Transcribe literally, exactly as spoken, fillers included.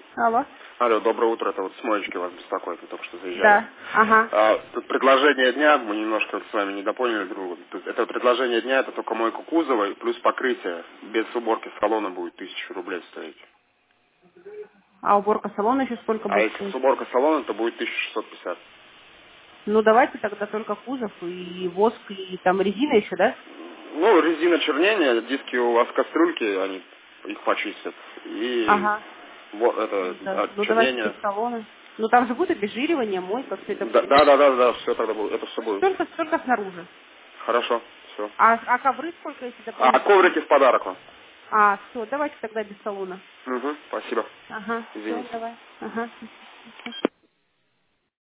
Алло. Алло, доброе утро, это вот с Моечки вас беспокоит, мы только что заезжали. Да, ага. А, тут предложение дня, мы немножко с вами недопоняли друг друга. Тут это предложение дня, это только мойка кузова и плюс покрытие. Без уборки салона будет тысячу рублей стоить. А уборка салона еще сколько А будет если с стоить? уборкой салона, то будет тысяча шестьсот пятьдесят. Ну, давайте тогда только кузов и воск, и там резина еще, да? Ну, резина чернения, диски у вас кастрюльки, они их почистят. И Ага. вот это Да. от Ну, давайте без чернения. салона. Ну, там же будет обезжиривание, мойка, все это Да, будет. да, да, да, да, все тогда будет, это все будет. Только, только снаружи. Хорошо, все. А, а ковры сколько, если А дополнительно? коврики в подарок вам. А, все, давайте тогда без салона. Угу, спасибо. Ага, все, Извините. давай. Ага.